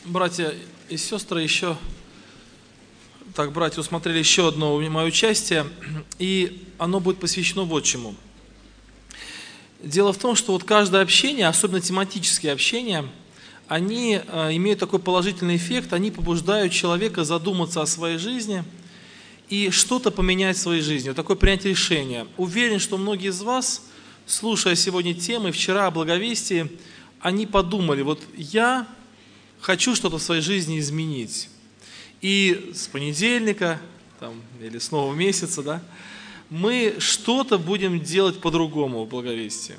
Братья и сестры, братья усмотрели еще одно мое участие, и оно будет посвящено вот чему. Дело в том, что вот каждое общение, особенно тематические общения, они имеют такой положительный эффект, они побуждают человека задуматься о своей жизни и что-то поменять в своей жизни, вот такое принятие решения. Уверен, что многие из вас, слушая сегодня темы, вчера о благовестии, они подумали, вот я хочу что-то в своей жизни изменить. И с понедельника или с нового месяца, мы что-то будем делать по-другому в благовестии.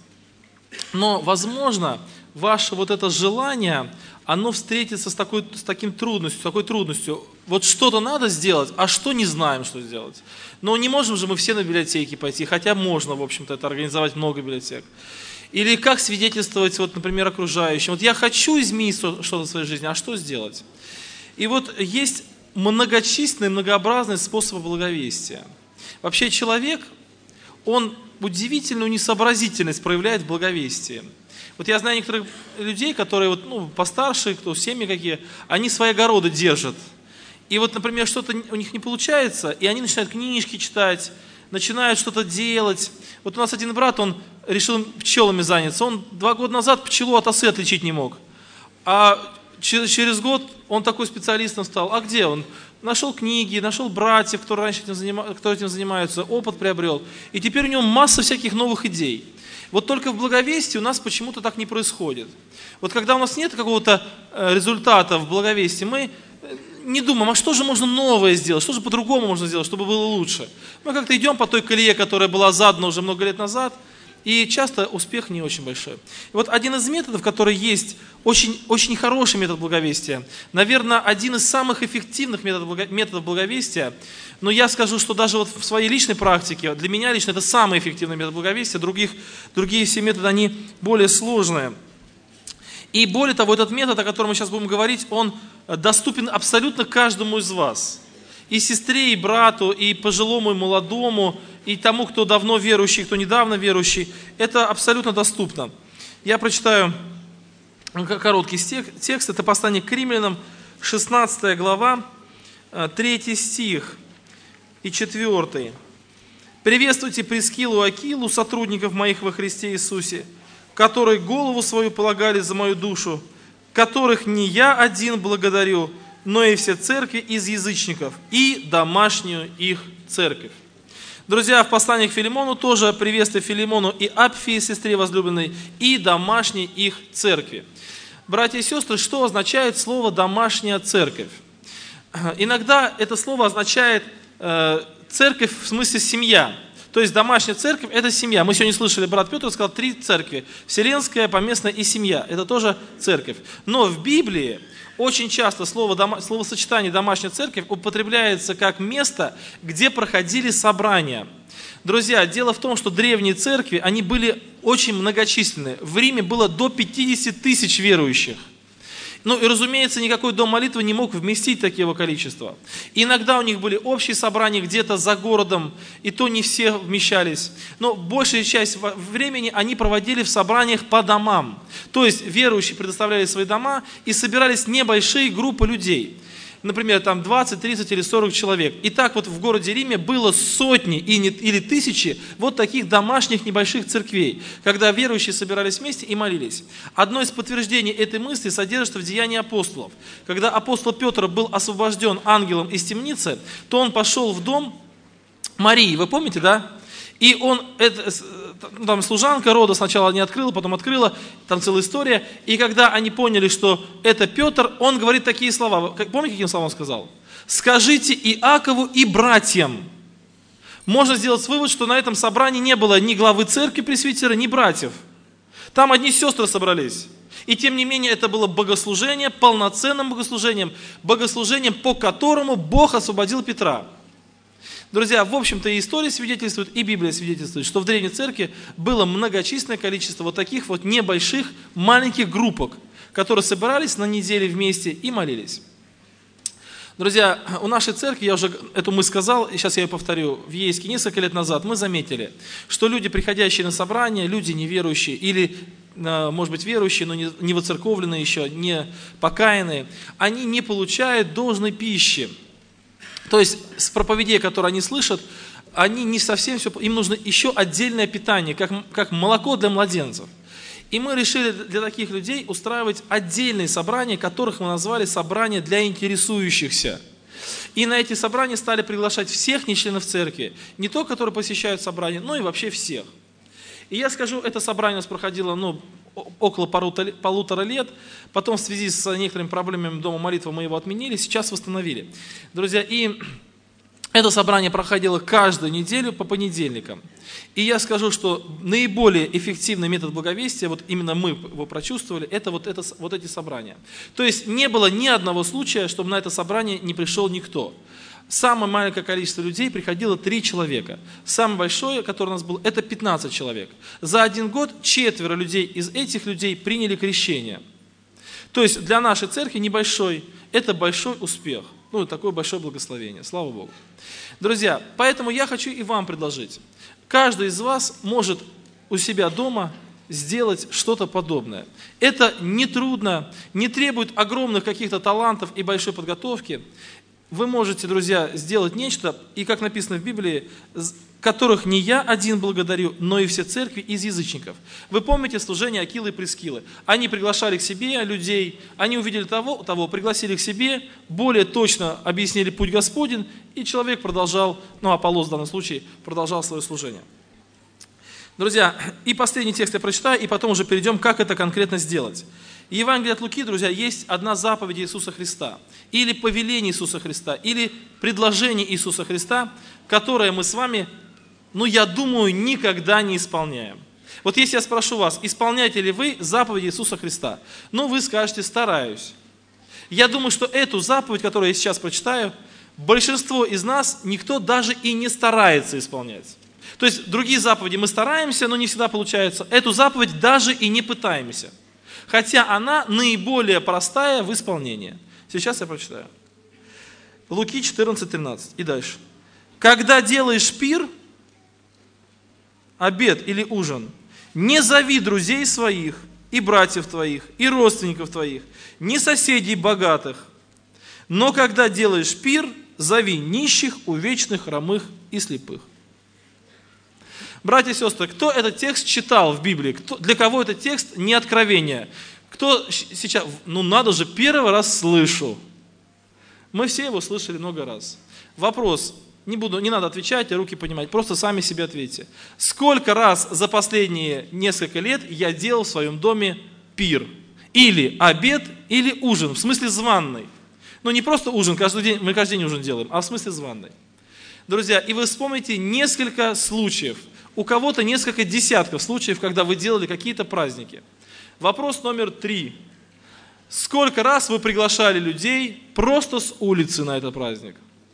Но, возможно, ваше вот это желание, оно встретится с такой трудностью. Вот что-то надо сделать, а что не знаем, что сделать. Но не можем же мы все на библиотеки пойти, хотя можно, в общем-то, это организовать много библиотек. Или как свидетельствовать, например, окружающим. Вот я хочу изменить что-то в своей жизни, а что сделать? И вот есть многочисленные, многообразные способы благовестия. Вообще человек, он удивительную несообразительность проявляет в благовестии. Вот я знаю некоторых людей, которые постарше, кто семьи какие, они свои огороды держат. И вот, например, что-то у них не получается, и они начинают книжки читать, начинают что-то делать. Вот у нас один брат, он решил пчелами заняться. Он 2 года назад пчелу от осы отличить не мог. А через год он такой специалистом стал. А где он? Нашел книги, нашел братьев, кто этим занимаются, опыт приобрел. И теперь у него масса всяких новых идей. Вот только в благовестии у нас почему-то так не происходит. Вот когда у нас нет какого-то результата в благовестии, мы не думаем, а что же можно новое сделать, что же по-другому можно сделать, чтобы было лучше. Мы как-то идем по той колее, которая была задана уже много лет назад, и часто успех не очень большой. И вот один из методов, который есть, очень, очень хороший метод благовестия, наверное, один из самых эффективных методов благовестия, но я скажу, что даже вот в своей личной практике, для меня лично это самый эффективный метод благовестия, другие все методы, они более сложные. И более того, этот метод, о котором мы сейчас будем говорить, он доступен абсолютно каждому из вас. И сестре, и брату, и пожилому, и молодому, и тому, кто давно верующий, кто недавно верующий. Это абсолютно доступно. Я прочитаю короткий текст. Это послание к Римлянам, 16 глава, 3 стих и 4. «Приветствуйте Прискилу и Акилу, сотрудников моих во Христе Иисусе, которые голову свою полагали за мою душу, которых не я один благодарю, но и все церкви из язычников, и домашнюю их церковь». Друзья, в послании к Филимону тоже приветствие Филимону и Апфии, сестре возлюбленной, и домашней их церкви. Братья и сестры, что означает слово «домашняя церковь»? Иногда это слово означает церковь в смысле семья. То есть домашняя церковь – это семья. Мы сегодня слышали, брат Петр сказал 3 церкви. Вселенская, поместная и семья. Это тоже церковь. Но в Библии очень часто словосочетание «домашняя церковь» употребляется как место, где проходили собрания. Друзья, дело в том, что древние церкви, они были очень многочисленны. В Риме было до 50 тысяч верующих. И, разумеется, никакой дом молитвы не мог вместить такого количества. Иногда у них были общие собрания где-то за городом, и то не все вмещались. Но большая часть времени они проводили в собраниях по домам. То есть верующие предоставляли свои дома, и собирались небольшие группы людей. Например, 20, 30 или 40 человек. И так вот в городе Риме было сотни или тысячи вот таких домашних небольших церквей, когда верующие собирались вместе и молились. Одно из подтверждений этой мысли содержится в Деянии апостолов. Когда апостол Петр был освобожден ангелом из темницы, то он пошел в дом Марии, вы помните, да? И служанка рода сначала не открыла, потом открыла, там целая история. И когда они поняли, что это Петр, он говорит такие слова. Помните, каким словом он сказал? «Скажите Иакову и братьям». Можно сделать вывод, что на этом собрании не было ни главы церкви пресвитера, ни братьев. Там одни сестры собрались. И тем не менее это было богослужение, полноценным богослужением, по которому Бог освободил Петра. Друзья, в общем-то и история свидетельствует, и Библия свидетельствует, что в Древней Церкви было многочисленное количество вот таких вот небольших, маленьких группок, которые собирались на неделе вместе и молились. Друзья, у нашей церкви, я уже эту мысль сказал, и сейчас я ее повторю, в Ейске несколько лет назад мы заметили, что люди, приходящие на собрания, люди неверующие или может быть, верующие, но не воцерковленные еще, не покаянные, они не получают должной пищи. То есть с проповедей, которые они слышат, они не совсем все, им нужно еще отдельное питание, как молоко для младенцев. И мы решили для таких людей устраивать отдельные собрания, которых мы назвали собрания для интересующихся. И на эти собрания стали приглашать всех нечленов церкви, не только которые посещают собрания, но и вообще всех. И я скажу, это собрание у нас проходило около полутора лет, потом в связи с некоторыми проблемами Дома молитвы мы его отменили, сейчас восстановили. Друзья, и это собрание проходило каждую неделю по понедельникам. И я скажу, что наиболее эффективный метод благовестия, вот именно мы его прочувствовали, это вот эти собрания. То есть не было ни одного случая, чтобы на это собрание не пришел никто. Самое маленькое количество людей приходило 3 человека. Самое большое, которое у нас было, это 15 человек. За 1 год 4 людей из этих людей приняли крещение. То есть для нашей церкви небольшой, это большой успех. Такое большое благословение. Слава Богу. Друзья, поэтому я хочу и вам предложить. Каждый из вас может у себя дома сделать что-то подобное. Это не трудно, не требует огромных каких-то талантов и большой подготовки. Вы можете, друзья, сделать нечто, и как написано в Библии, которых не я один благодарю, но и все церкви из язычников. Вы помните служение Акилы и Прискилы? Они приглашали к себе людей, они увидели того, пригласили к себе, более точно объяснили путь Господень, и человек продолжал, Аполлос в данном случае, продолжал свое служение. Друзья, и последний текст я прочитаю, и потом уже перейдем, как это конкретно сделать. В Евангелии от Луки, друзья, есть одна заповедь Иисуса Христа, или повеление Иисуса Христа, или предложение Иисуса Христа, которое мы с вами, я думаю, никогда не исполняем. Вот если я спрошу вас, исполняете ли вы заповедь Иисуса Христа? Вы скажете, стараюсь. Я думаю, что эту заповедь, которую я сейчас прочитаю, большинство из нас, никто даже и не старается исполнять. То есть другие заповеди мы стараемся, но не всегда получается. Эту заповедь даже и не пытаемся. Хотя она наиболее простая в исполнении. Сейчас я прочитаю. Луки 14:13 и дальше. Когда делаешь пир, обед или ужин, не зови друзей своих, и братьев твоих, и родственников твоих, ни соседей богатых. Но когда делаешь пир, зови нищих, увечных, хромых и слепых. Братья и сестры, кто этот текст читал в Библии? Для кого этот текст не откровение? Кто сейчас, надо же, первый раз слышу. Мы все его слышали много раз. Вопрос, не надо отвечать и руки поднимать, просто сами себе ответьте. Сколько раз за последние несколько лет я делал в своем доме пир? Или обед, или ужин, в смысле званый. Не просто ужин, мы каждый день ужин делаем, а в смысле званый. Друзья, и вы вспомните несколько случаев, у кого-то несколько десятков случаев, когда вы делали какие-то праздники. Вопрос номер 3. Сколько раз вы приглашали людей просто с улицы на этот праздник?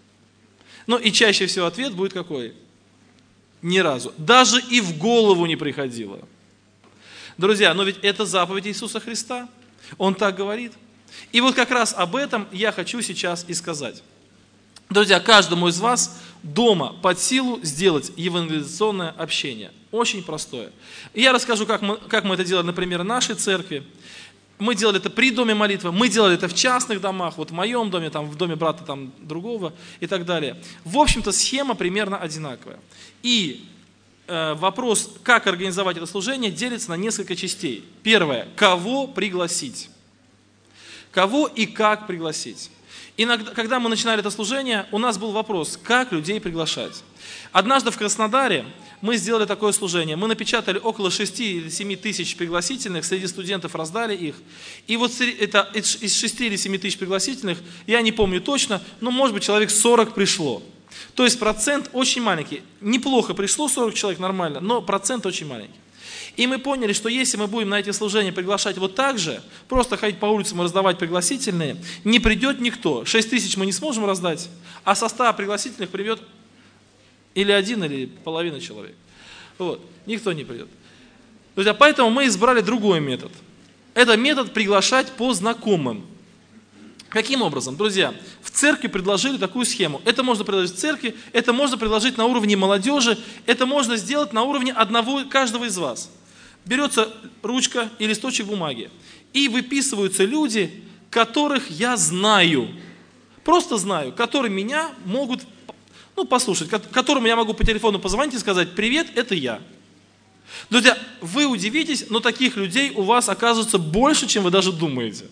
И чаще всего ответ будет какой? Ни разу. Даже и в голову не приходило. Друзья, но ведь это заповедь Иисуса Христа. Он так говорит. И вот как раз об этом я хочу сейчас и сказать. Друзья, каждому из вас дома под силу сделать евангелизационное общение. Очень простое. И я расскажу, как мы это делали, например, в нашей церкви. Мы делали это при доме молитвы, мы делали это в частных домах, вот в моем доме, в доме брата другого и так далее. В общем-то, схема примерно одинаковая. И вопрос, как организовать это служение, делится на несколько частей. Первое, кого пригласить? Кого и как пригласить? Иногда, когда мы начинали это служение, у нас был вопрос, как людей приглашать. Однажды в Краснодаре мы сделали такое служение. Мы напечатали около 6 или 7 тысяч пригласительных, среди студентов раздали их. И вот это из 6 или 7 тысяч пригласительных, я не помню точно, но может быть человек 40 пришло. То есть процент очень маленький. Неплохо пришло 40 человек, нормально, но процент очень маленький. И мы поняли, что если мы будем на эти служения приглашать вот так же, просто ходить по улицам и раздавать пригласительные, не придет никто. 6 тысяч мы не сможем раздать, а со 100 пригласительных придет или 1, или половина человек. Никто не придет. Друзья, поэтому мы избрали другой метод. Это метод приглашать по знакомым. Каким образом? Друзья, в церкви предложили такую схему. Это можно предложить в церкви, это можно предложить на уровне молодежи, это можно сделать на уровне каждого из вас. берется ручка и листочек бумаги, и выписываются люди, которых я знаю, просто знаю, которые меня могут, послушать, которым я могу по телефону позвонить и сказать: «Привет, это я». Друзья, вы удивитесь, но таких людей у вас оказывается больше, чем вы даже думаете.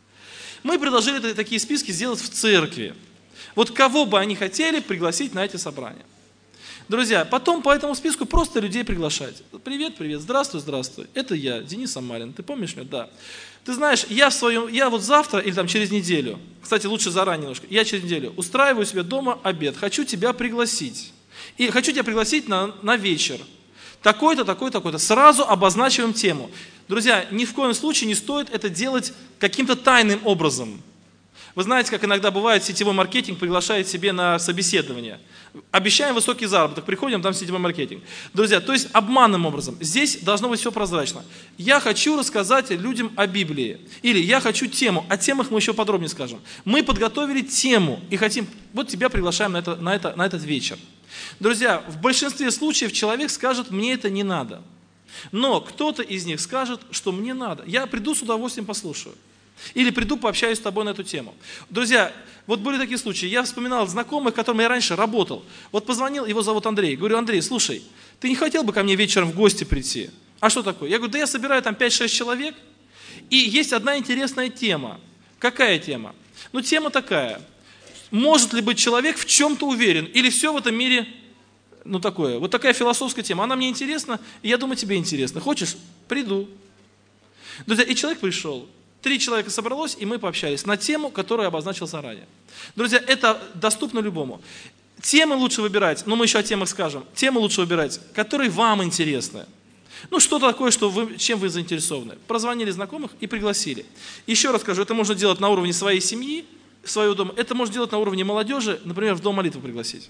Мы предложили такие списки сделать в церкви. Вот кого бы они хотели пригласить на эти собрания. Друзья, потом по этому списку просто людей приглашать. Привет, привет, здравствуй, здравствуй. Это я, Денис Самарин. Ты помнишь меня? Да. Ты знаешь, я вот завтра или там через неделю, кстати, лучше заранее немножко, я через неделю устраиваю себе дома обед. Хочу тебя пригласить. И хочу тебя пригласить на вечер. Такой-то, такой-то, такой-то. Сразу обозначиваем тему. Друзья, ни в коем случае не стоит это делать каким-то тайным образом. Вы знаете, как иногда бывает, сетевой маркетинг приглашает себе на собеседование. Обещаем высокий заработок, приходим, там сетевой маркетинг. Друзья, то есть обманным образом. Здесь должно быть все прозрачно. Я хочу рассказать людям о Библии. Или я хочу тему. О темах мы еще подробнее скажем. Мы подготовили тему и хотим, вот тебя приглашаем на этот вечер. Друзья, в большинстве случаев человек скажет: мне это не надо. Но кто-то из них скажет, что мне надо. Я приду с удовольствием послушаю. Или приду, пообщаюсь с тобой на эту тему. Друзья, вот были такие случаи. Я вспоминал знакомых, с которыми я раньше работал. Вот позвонил, его зовут Андрей. Говорю: Андрей, слушай, ты не хотел бы ко мне вечером в гости прийти? А что такое? Я говорю: да я собираю там 5-6 человек, и есть одна интересная тема. Какая тема? Тема такая. Может ли быть человек в чем-то уверен? Или все в этом мире, такое? Вот такая философская тема. Она мне интересна, и я думаю, тебе интересно. Хочешь? Приду. Друзья, и человек пришел. 3 человека собралось, и мы пообщались на тему, которую я обозначил заранее. Друзья, это доступно любому. Темы лучше выбирать, мы еще о темах скажем. Темы лучше выбирать, которые вам интересны. Что-то такое, чем вы заинтересованы. Прозвонили знакомых и пригласили. Еще раз скажу, это можно делать на уровне своей семьи, своего дома. Это можно делать на уровне молодежи, например, в дом молитвы пригласить.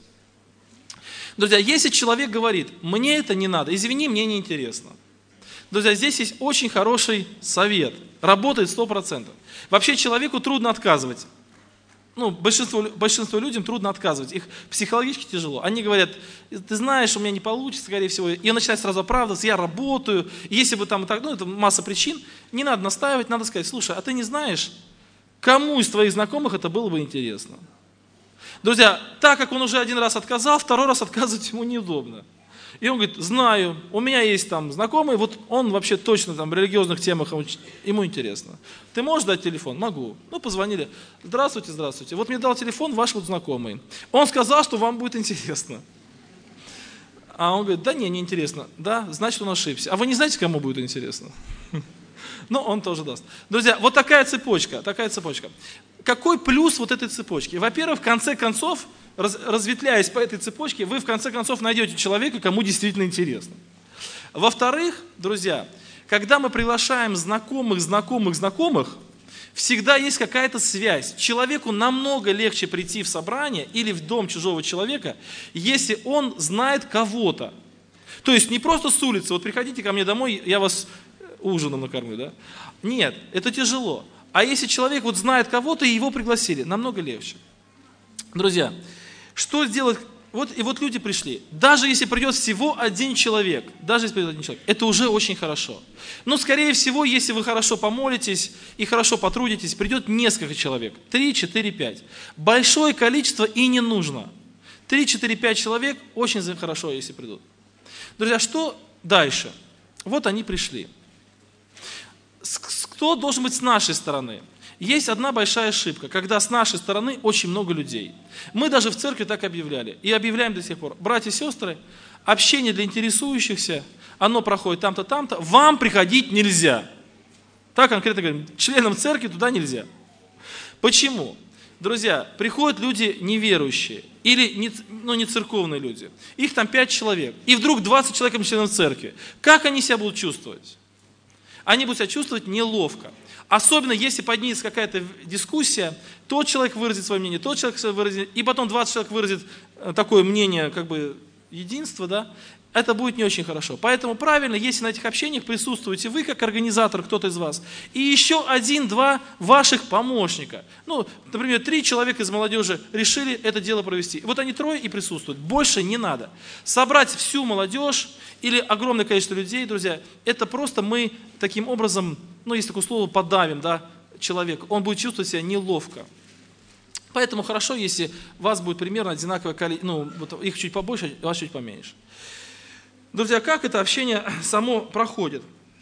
Друзья, если человек говорит: мне это не надо, извини, мне не интересно. Друзья, здесь есть очень хороший совет. Работает 100%. Вообще человеку трудно отказывать. Большинству людям трудно отказывать. Их психологически тяжело. Они говорят: ты знаешь, у меня не получится, скорее всего. И он начинает сразу оправдываться: я работаю. Если бы там и так, это масса причин. Не надо настаивать, надо сказать: слушай, а ты не знаешь, кому из твоих знакомых это было бы интересно? Друзья, так как он уже один раз отказал, второй раз отказывать ему неудобно. И он говорит: знаю, у меня есть там знакомый, вот он вообще точно там в религиозных темах, ему интересно. Ты можешь дать телефон? Могу. Позвонили: здравствуйте, здравствуйте. Вот мне дал телефон ваш вот знакомый. Он сказал, что вам будет интересно. А он говорит: да не интересно. Да, значит, он ошибся. А вы не знаете, кому будет интересно? Он тоже даст. Друзья, вот такая цепочка. Какой плюс вот этой цепочки? Во-первых, в конце концов, разветвляясь по этой цепочке, вы в конце концов найдете человека, кому действительно интересно. Во-вторых, друзья, когда мы приглашаем знакомых, всегда есть какая-то связь. Человеку намного легче прийти в собрание или в дом чужого человека, если он знает кого-то. То есть не просто с улицы: вот приходите ко мне домой, я вас ужином накормлю, да? Нет, это тяжело. А если человек вот знает кого-то и его пригласили, намного легче. Друзья, что сделать? Вот люди пришли. Даже если придет всего один человек, это уже очень хорошо. Но, скорее всего, если вы хорошо помолитесь и хорошо потрудитесь, придет несколько человек. 3, 4, 5. Большое количество и не нужно. 3, 4, 5 человек очень хорошо, если придут. Друзья, что дальше? Вот они пришли. Кто должен быть с нашей стороны? Есть одна большая ошибка, когда с нашей стороны очень много людей. Мы даже в церкви так объявляли и объявляем до сих пор: братья и сестры, общение для интересующихся, оно проходит там-то, там-то, вам приходить нельзя. Так конкретно говорим: членам церкви туда нельзя. Почему? Друзья, приходят люди неверующие или не церковные люди. Их там 5 человек, и вдруг 20 человек членов церкви. Как они себя будут чувствовать? Они будут себя чувствовать неловко. Особенно, если поднимется какая-то дискуссия, тот человек выразит свое мнение, тот человек свое выразит, и потом 20 человек выразит такое мнение, единства, да? это будет не очень хорошо. Поэтому правильно, если на этих общениях присутствуете вы, как организатор, кто-то из вас, и еще 1-2 ваших помощника. Ну, например, 3 человека из молодежи решили это дело провести. Вот они 3 и присутствуют. Больше не надо. Собрать всю молодежь или огромное количество людей, друзья, это просто мы таким образом, ну, есть такое слово, подавим, да, человека. Он будет чувствовать себя неловко. Поэтому хорошо, если вас будет примерно одинаковое количество, ну, вот их чуть побольше, вас чуть поменьше. Друзья, как это общение само проходит?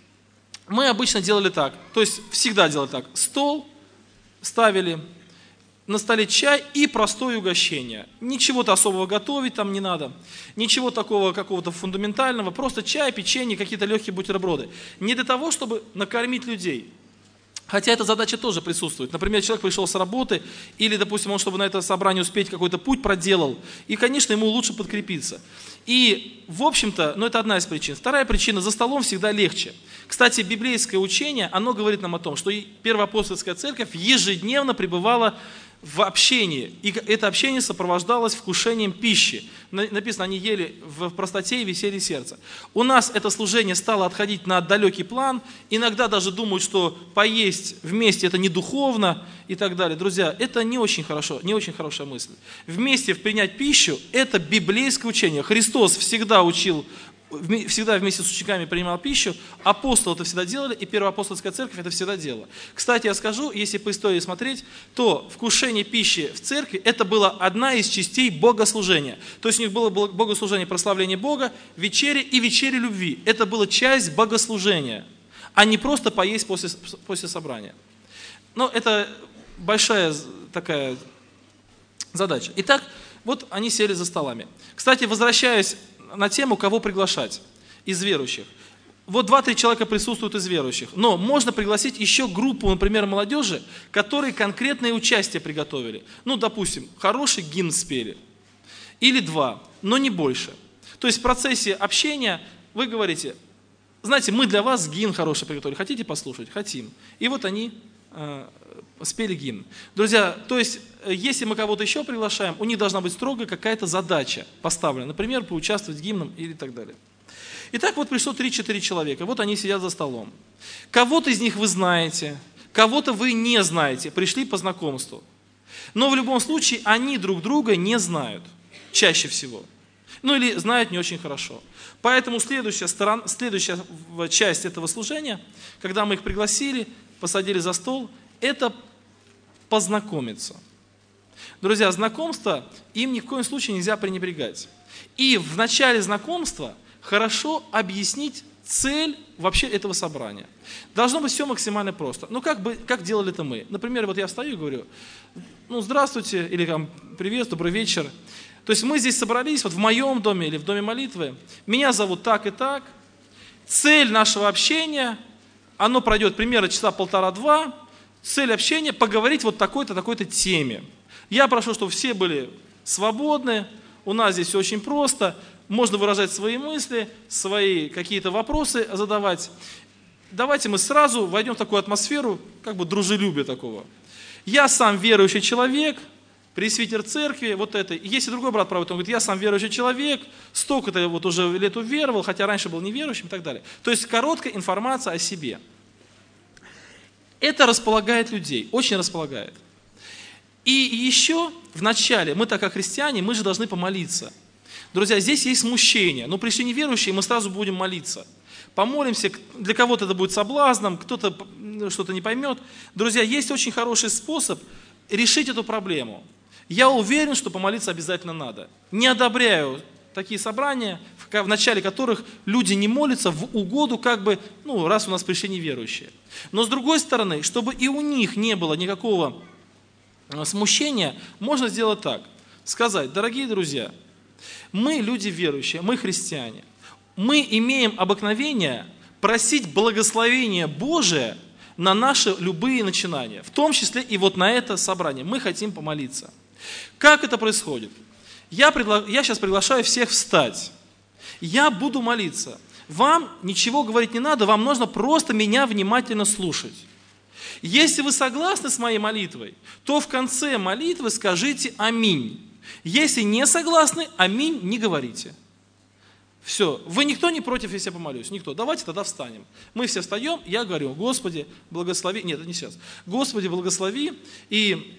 Мы обычно делали так, то есть всегда делали так. Стол ставили, на столе чай и простое угощение. Ничего-то особого готовить там не надо, ничего такого какого-то фундаментального, просто чай, печенье, какие-то легкие бутерброды. Не для того, чтобы накормить людей. Хотя эта задача тоже присутствует. Например, человек пришел с работы, или, допустим, он, чтобы на это собрание успеть, какой-то путь проделал, и, конечно, ему лучше подкрепиться. И, в общем-то, ну это одна из причин. Вторая причина, за столом всегда легче. Кстати, библейское учение, оно говорит нам о том, что Первоапостольская церковь ежедневно пребывала в общении, и это общение сопровождалось вкушением пищи. Написано, они ели в простоте и веселье сердца. У нас это служение стало отходить на далекий план, иногда даже думают, что поесть вместе это не духовно и так далее. Друзья, это не очень хорошо, не очень хорошая мысль. Вместе принять пищу – это библейское учение. Христос всегда учил, всегда вместе с учениками принимал пищу, апостолы это всегда делали, и Первоапостольская церковь это всегда делала. Кстати, я скажу, если по истории смотреть, то вкушение пищи в церкви это была одна из частей богослужения. То есть у них было богослужение прославления Бога, вечеря и вечеря любви. Это была часть богослужения, а не просто поесть после собрания. Но это большая такая задача. Итак, вот они сели за столами. Кстати, возвращаясь на тему, кого приглашать из верующих. Вот 2-3 человека присутствуют из верующих, но можно пригласить еще группу, например, молодежи, которые конкретное участие приготовили. Ну, допустим, хороший гимн спели, или 2, но не больше. То есть в процессе общения вы говорите, знаете, мы для вас гимн хороший приготовили, хотите послушать? Хотим. И вот они спели гимн. Друзья, то есть, если мы кого-то еще приглашаем, у них должна быть строго какая-то задача поставлена. Например, поучаствовать в гимном или так далее. Итак, вот пришло 3-4 человека. Вот они сидят за столом. Кого-то из них вы знаете, кого-то вы не знаете. Пришли по знакомству. Но в любом случае, они друг друга не знают. Чаще всего. Ну или знают не очень хорошо. Поэтому следующая часть этого служения, когда мы их пригласили, посадили за стол, это познакомиться. Друзья, знакомство им ни в коем случае нельзя пренебрегать. И в начале знакомства хорошо объяснить цель вообще этого собрания. Должно быть все максимально просто. Ну, как делали это мы? Например, вот я встаю и говорю, ну, здравствуйте, или там, привет, добрый вечер. То есть мы здесь собрались, вот в моем доме или в доме молитвы. Меня зовут так и так. Цель нашего общения, оно пройдет примерно часа 1,5-2. Цель общения – поговорить вот такой-то, такой-то теме. Я прошу, чтобы все были свободны. У нас здесь все очень просто. Можно выражать свои мысли, свои какие-то вопросы задавать. Давайте мы сразу войдем в такую атмосферу, как бы дружелюбия такого. Я сам верующий человек, пресвитер церкви, вот это. Если другой брат правит, он говорит, я сам верующий человек, столько-то вот уже лет уверовал, хотя раньше был неверующим и так далее. То есть короткая информация о себе. Это располагает людей, очень располагает. И еще в начале, мы так как христиане, мы же должны помолиться. Друзья, здесь есть смущение. Но пришли неверующие, мы сразу будем молиться. Помолимся, для кого-то это будет соблазном, кто-то что-то не поймет. Друзья, есть очень хороший способ решить эту проблему. Я уверен, что помолиться обязательно надо. Не одобряю такие собрания, в начале которых люди не молятся в угоду, как бы, ну, раз у нас пришли неверующие. Но с другой стороны, чтобы и у них не было никакого смущения, можно сделать так. Сказать, дорогие друзья, мы люди верующие, мы христиане. Мы имеем обыкновение просить благословения Божие на наши любые начинания, в том числе и вот на это собрание. Мы хотим помолиться. Как это происходит? Я сейчас приглашаю всех встать. Я буду молиться. Вам ничего говорить не надо, вам нужно просто меня внимательно слушать. Если вы согласны с моей молитвой, то в конце молитвы скажите «Аминь». Если не согласны, «Аминь» не говорите. Все, вы никто не против, если я помолюсь? Никто. Давайте тогда встанем. Мы все встаем, я говорю: Господи, благослови. Нет, это не сейчас. Господи, благослови. И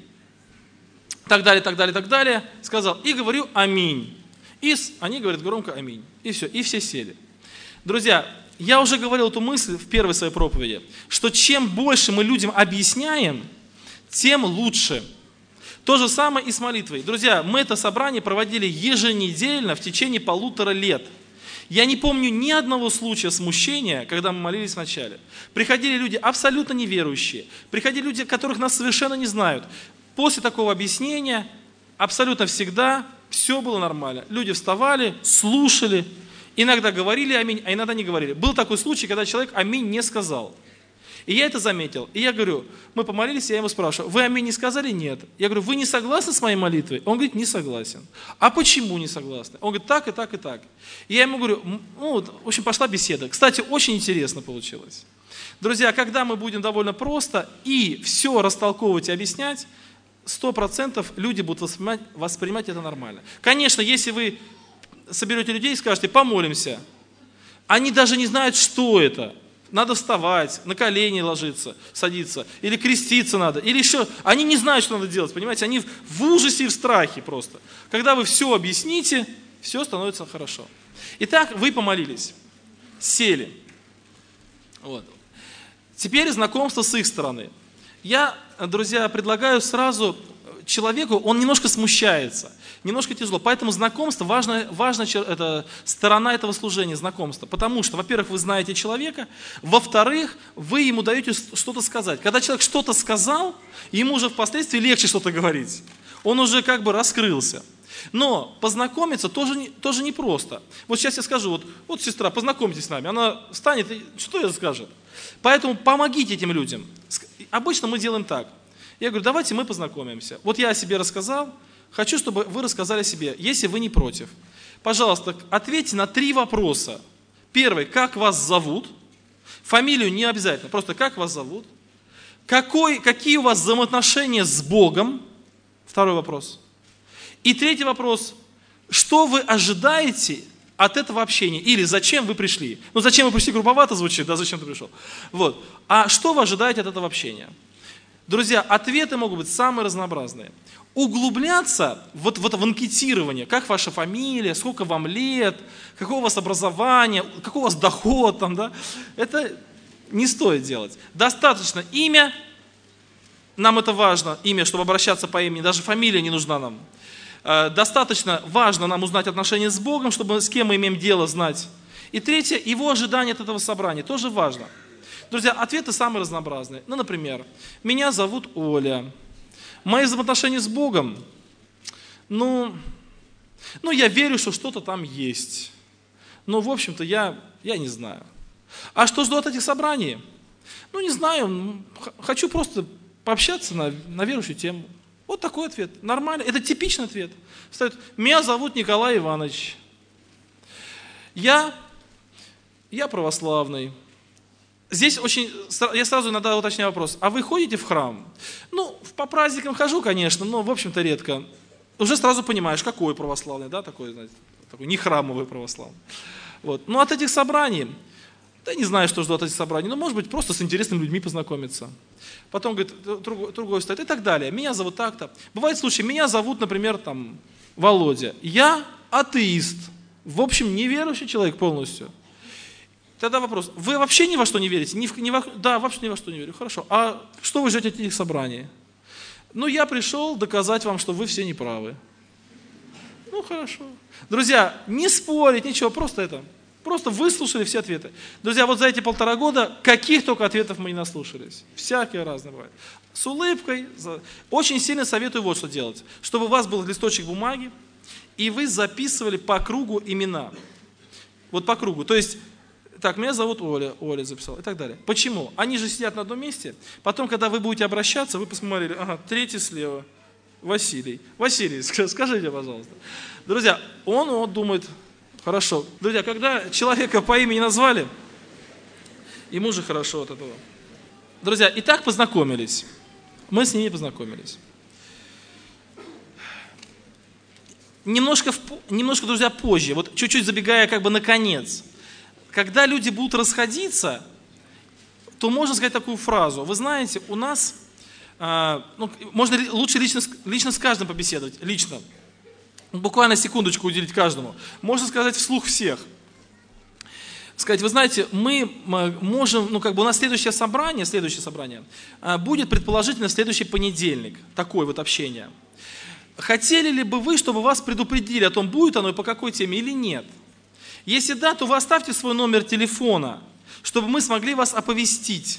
так далее, так далее, так далее. Сказал. И говорю: аминь. И они говорят громко: аминь. И все, и все сели. Друзья, я уже говорил эту мысль в первой своей проповеди, что чем больше мы людям объясняем, тем лучше. То же самое и с молитвой. Друзья, мы это собрание проводили еженедельно в течение 1,5 лет. Я не помню ни одного случая смущения, когда мы молились вначале. Приходили люди абсолютно неверующие, приходили люди, которых нас совершенно не знают. После такого объяснения абсолютно всегда все было нормально. Люди вставали, слушали, иногда говорили аминь, а иногда не говорили. Был такой случай, когда человек аминь не сказал. И я это заметил. И я говорю: мы помолились, я его спрашиваю: вы аминь не сказали? Нет. Я говорю: вы не согласны с моей молитвой? Он говорит: не согласен. А почему не согласны? Он говорит: так и так и так. И я ему говорю: в общем, пошла беседа. Кстати, очень интересно получилось. Друзья, когда мы будем довольно просто и все растолковывать и объяснять, 100% люди будут воспринимать это нормально. Конечно, если вы соберете людей и скажете: помолимся, они даже не знают, что это. Надо вставать, на колени ложиться, садиться, или креститься надо, или еще. Они не знают, что надо делать, понимаете? Они в ужасе и в страхе просто. Когда вы все объясните, все становится хорошо. Итак, вы помолились, сели. Вот. Теперь знакомство с их стороны. Я, друзья, предлагаю сразу человеку, он немножко смущается, немножко тяжело. Поэтому знакомство, важная сторона этого служения, знакомство. Потому что, во-первых, вы знаете человека, во-вторых, вы ему даете что-то сказать. Когда человек что-то сказал, ему уже впоследствии легче что-то говорить. Он уже как бы раскрылся. Но познакомиться тоже непросто. Вот сейчас я скажу: вот сестра, познакомьтесь с нами. Она встанет и что ей скажет? Поэтому помогите этим людям. Обычно мы делаем так. Я говорю: давайте мы познакомимся. Вот я о себе рассказал, хочу, чтобы вы рассказали о себе, если вы не против. Пожалуйста, ответьте на 3 вопроса. Первый: как вас зовут? Фамилию не обязательно, просто как вас зовут? Какие у вас взаимоотношения с Богом? Второй вопрос. И 3-й вопрос: что вы ожидаете от этого общения? Или зачем вы пришли? Зачем вы пришли, грубовато звучит, да, зачем ты пришел? Вот. А что вы ожидаете от этого общения? Друзья, ответы могут быть самые разнообразные. Углубляться в анкетирование, как ваша фамилия, сколько вам лет, какое у вас образование, какой у вас доход, это не стоит делать. Достаточно имя, нам это важно, имя, чтобы обращаться по имени, даже фамилия не нужна нам. Достаточно важно нам узнать отношения с Богом, чтобы с кем мы имеем дело знать. И 3, его ожидание от этого собрания, тоже важно. Друзья, ответы самые разнообразные. Например: меня зовут Оля. Мои взаимоотношения с Богом, я верю, что что-то там есть. Но, в общем-то, я не знаю. А что жду от этих собраний? Не знаю, хочу просто пообщаться на верующую тему. Вот такой ответ. Нормально. Это типичный ответ. Встает: меня зовут Николай Иванович. Я православный. Здесь я сразу иногда уточняю вопрос: а вы ходите в храм? По праздникам хожу, конечно, но, в общем-то, редко. Уже сразу понимаешь, какой православный, да, такой, знаете, такой не храмовый православный. Вот. От этих собраний, да не знаю, что жду от этих собраний, может быть, просто с интересными людьми познакомиться. Потом, говорит, другой стоит и так далее. Меня зовут так-то. Бывает случай: меня зовут, например, Володя. Я атеист. В общем, неверующий человек полностью. Тогда вопрос: вы вообще ни во что не верите? Да, вообще ни во что не верю. Хорошо. А что вы ждете от этих собраний? Я пришел доказать вам, что вы все неправы. Хорошо. Друзья, не спорить, ничего, просто выслушали все ответы. Друзья, вот за эти 1,5 года каких только ответов мы не наслушались. Всякие разные бывают. С улыбкой. Очень сильно советую вот что делать. Чтобы у вас был листочек бумаги, и вы записывали по кругу имена. Вот по кругу. То есть, так, меня зовут Оля записал и так далее. Почему? Они же сидят на одном месте. Потом, когда вы будете обращаться, вы посмотрели: ага, 3-й слева, Василий. Василий, скажите, пожалуйста. Друзья, он думает: хорошо. Друзья, когда человека по имени назвали, ему же хорошо от этого. Друзья, и так познакомились. Мы с ними познакомились. немножко, друзья, позже, вот чуть-чуть забегая как бы наконец. Когда люди будут расходиться, то можно сказать такую фразу. Вы знаете, у нас, можно лучше лично с каждым побеседовать, лично. Буквально секундочку уделить каждому. Можно сказать вслух всех. Сказать, вы знаете, мы можем, у нас следующее собрание будет предположительно в следующий понедельник. Такое вот общение. Хотели ли бы вы, чтобы вас предупредили о том, будет оно и по какой теме или нет? Если да, то вы оставьте свой номер телефона, чтобы мы смогли вас оповестить.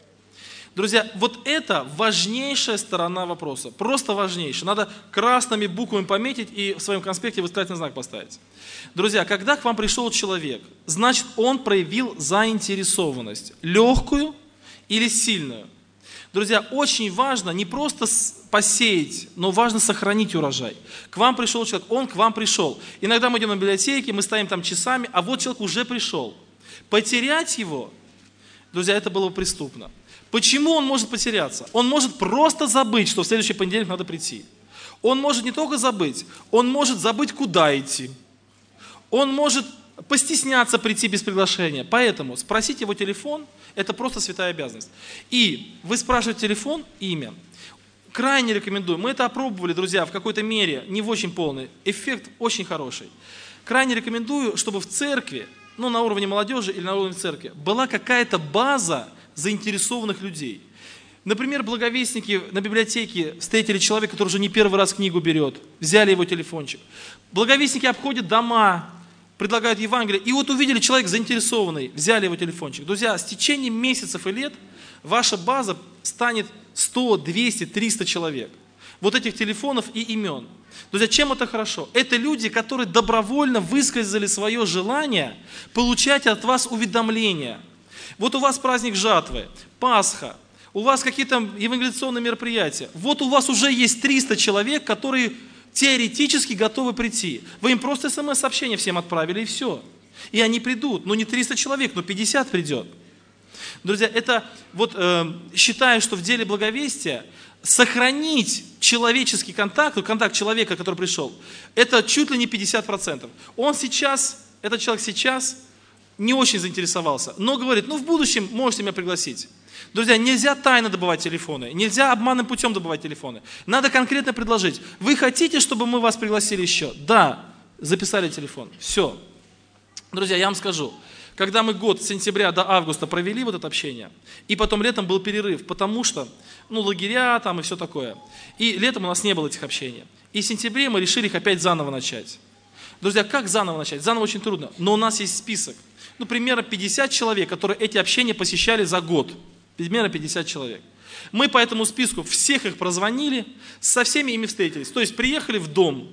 Друзья, вот это важнейшая сторона вопроса, просто важнейшая. Надо красными буквами пометить и в своем конспекте восклицательный знак поставить. Друзья, когда к вам пришел человек, значит, он проявил заинтересованность, легкую или сильную. Друзья, очень важно не просто посеять, но важно сохранить урожай. К вам пришел человек, он к вам пришел. Иногда мы идем на библиотеке, мы стоим там часами, а вот человек уже пришел. Потерять его, друзья, это было бы преступно. Почему он может потеряться? Он может просто забыть, что в следующий понедельник надо прийти. Он может не только забыть, он может забыть, куда идти. Он может постесняться прийти без приглашения. Поэтому спросить его телефон – это просто святая обязанность. И вы спрашиваете телефон, имя. Крайне рекомендую. Мы это опробовали, друзья, в какой-то мере, не в очень полный. Эффект очень хороший. Крайне рекомендую, чтобы в церкви, на уровне молодежи или на уровне церкви, была какая-то база заинтересованных людей. Например, благовестники на библиотеке встретили человека, который уже не первый раз книгу берет, взяли его телефончик. Благовестники обходят дома, предлагают Евангелие, и вот увидели человек заинтересованный, взяли его телефончик. Друзья, с течением месяцев и лет ваша база станет 100, 200, 300 человек. Вот этих телефонов и имен. Друзья, чем это хорошо? Это люди, которые добровольно высказали свое желание получать от вас уведомления. Вот у вас праздник жатвы, Пасха, у вас какие-то евангелизационные мероприятия. Вот у вас уже есть 300 человек, которые теоретически готовы прийти. Вы им просто смс-сообщение всем отправили, и все. И они придут. Не 300 человек, 50 придет. Друзья, это считаю, что в деле благовестия сохранить человеческий контакт, контакт человека, который пришел, это чуть ли не 50%. Этот человек сейчас не очень заинтересовался, но говорит, в будущем можете меня пригласить. Друзья, нельзя тайно добывать телефоны, нельзя обманным путем добывать телефоны. Надо конкретно предложить. Вы хотите, чтобы мы вас пригласили еще? Да, записали телефон. Все. Друзья, я вам скажу, когда мы год с сентября до августа провели вот это общение, и потом летом был перерыв, потому что, лагеря там и все такое. И летом у нас не было этих общений. И в сентябре мы решили их опять заново начать. Друзья, как заново начать? Заново очень трудно, но у нас есть список. Примерно 50 человек, которые эти общения посещали за год. Примерно 50 человек. Мы по этому списку всех их прозвонили, со всеми ими встретились. То есть приехали в дом,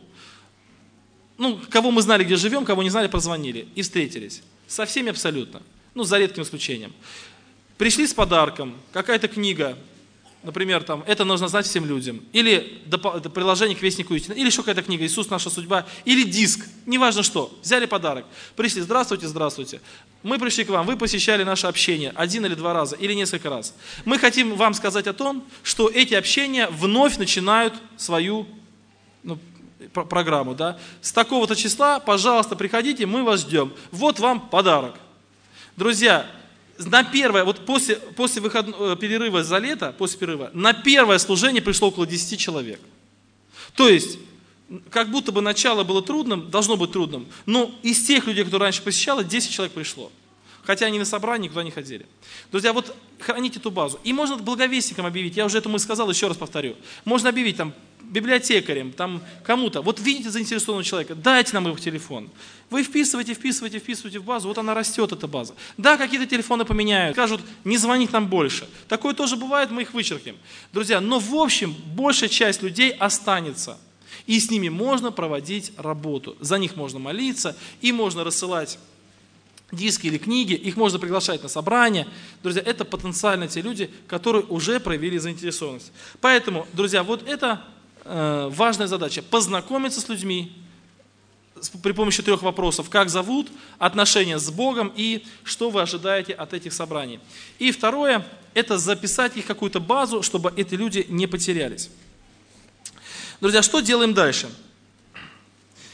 кого мы знали, где живем, кого не знали, прозвонили и встретились. Со всеми абсолютно. За редким исключением. Пришли с подарком, какая-то книга, например, это нужно знать всем людям. Или приложение к Вестнику истины, или еще какая-то книга «Иисус, наша судьба», или диск, неважно что. Взяли подарок, пришли, здравствуйте, здравствуйте. Мы пришли к вам, вы посещали наше общение 1 или 2 раза, или несколько раз. Мы хотим вам сказать о том, что эти общения вновь начинают свою программу. Да? С такого-то числа, пожалуйста, приходите, мы вас ждем. Вот вам подарок. Друзья, на первое, после перерыва за лето, после перерыва, на первое служение пришло около 10 человек. То есть, как будто бы начало было трудным, должно быть трудным, но из тех людей, которые раньше посещало, 10 человек пришло. Хотя они на собрание никуда не ходили. Друзья, храните эту базу. И можно благовестникам объявить, я уже это сказал, еще раз повторю. Можно объявить библиотекарям, кому-то. Видите заинтересованного человека, дайте нам его телефон. Вы вписываете в базу, она растет, эта база. Да, какие-то телефоны поменяют, скажут, не звонить нам больше. Такое тоже бывает, мы их вычеркнем. Друзья, но в общем, большая часть людей останется. И с ними можно проводить работу. За них можно молиться, им можно рассылать диски или книги, их можно приглашать на собрания. Друзья, это потенциально те люди, которые уже проявили заинтересованность. Поэтому, друзья, это важная задача. Познакомиться с людьми при помощи 3 вопросов. Как зовут, отношения с Богом и что вы ожидаете от этих собраний. И второе, это записать их какую-то базу, чтобы эти люди не потерялись. Друзья, что делаем дальше?